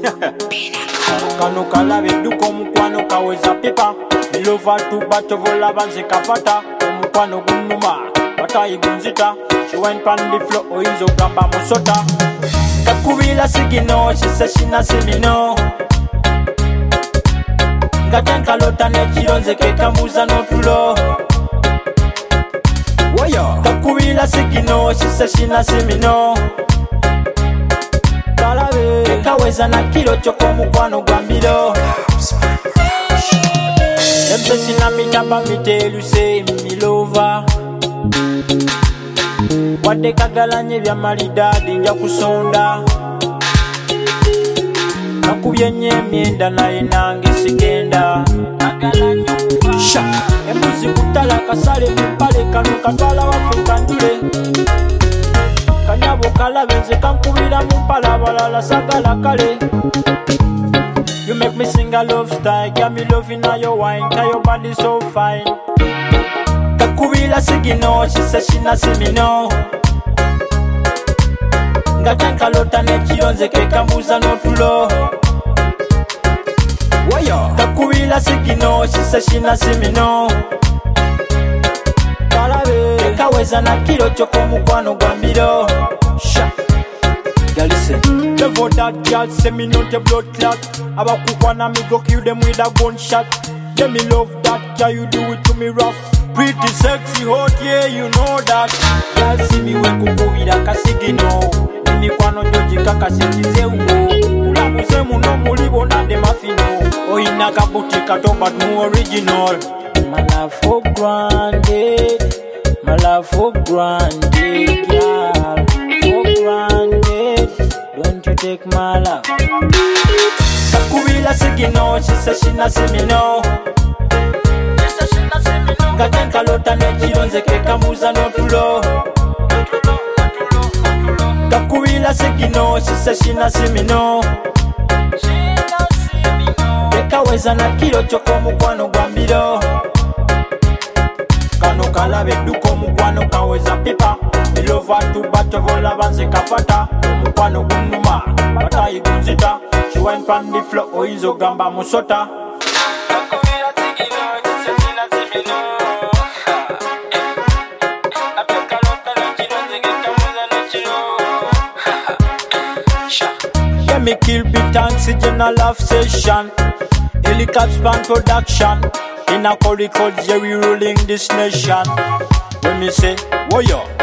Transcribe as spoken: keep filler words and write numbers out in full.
Kano kalabe duko mukwano kaweza pipa Milova tubato vola banze kapata Omukwano gunuma batayi gunzita She went pan the floor oizo gamba musota Kakubila sigino shise shina simino Ngatenka lota nechironze kekamuza notulo Kakubila sigino shise shina simino Kalabe kaweza na kilo choko mukwano gwambilo Empesi na mitaba miteluse milova Wade kagalanye vya maridadi nja kusonda Nakubye nye myenda naye nange sigenda Sha embuzi kutala kasale mpale kanu katwala wafe kandule Kanyabo kalabe nze kankubira mpala balala sagala kale You make me sing a love style, got me loving all your wine, cause your body so fine. Kakubila sigino, she says she na see me no. Ngatenka lota nechironze kekamuza notulo. Kakubila sigino, she says she na see me no. Kalabe kaweza na kilo choko mukwano gwambilo. Sha. Girl listen, never that girl say me not a blood clot. Abakukwana me go kill them with a gunshot. Yeah, me love that girl, you do it to me rough. Pretty sexy hot, yeah, you know that. Girl see me when kuku vida kasigino. Mimi kwano joji kakasikize ungo. Kula musemu no mulibo nande mafino. Oina kabuti katoba no original. My love for granted, my love for granted, girl. For granted, don't you take my love. Kakubila sigino, she says she na see me no. Ngatenka lota nechironze kekamuza notulo. Kakubila sigino, she says she na see me no. Kekaweza na kilo choko mukwano gwambilo. Kano kalabe duko mukwano kaweza pipa Milova tubato vola banze kapata Mukwano gunuma batayi gunzita She went pan the floor oizo gamba musota Kakubila sigino chise china simino Apeka lota nechironze kekamuza nochilo Yeah me kill beat oxygen a love session Helicopter span production In a curry code, yeah, we ruling this nation. When me say, whoa, yo.